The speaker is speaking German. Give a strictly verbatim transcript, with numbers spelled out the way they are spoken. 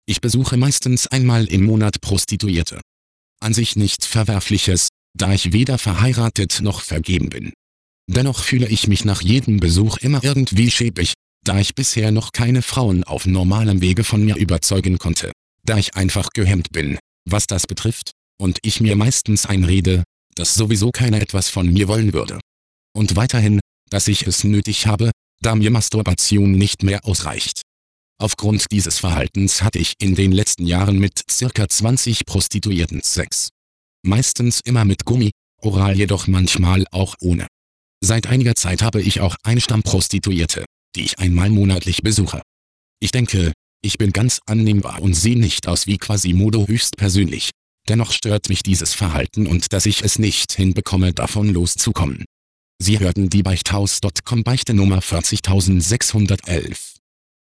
Ich besuche meistens einmal im Monat Prostituierte. An sich nichts Verwerfliches, da ich weder verheiratet noch vergeben bin. Dennoch fühle ich mich nach jedem Besuch immer irgendwie schäbig, da ich bisher noch keine Frauen auf normalem Wege von mir überzeugen konnte. Da ich einfach gehemmt bin, was das betrifft, und ich mir meistens einrede, dass sowieso keiner etwas von mir wollen würde. Und weiterhin, dass ich es nötig habe, da mir Masturbation nicht mehr ausreicht. Aufgrund dieses Verhaltens hatte ich in den letzten Jahren mit circa zwanzig Prostituierten Sex. Meistens immer mit Gummi, oral jedoch manchmal auch ohne. Seit einiger Zeit habe ich auch eine Stammprostituierte, die ich einmal monatlich besuche. Ich denke, ich bin ganz annehmbar und sehe nicht aus wie Quasimodo höchstpersönlich. Dennoch stört mich dieses Verhalten und dass ich es nicht hinbekomme, davon loszukommen. Sie hörten die Beichthaus Punkt com Beichte Nummer vierzig sechshundertelf.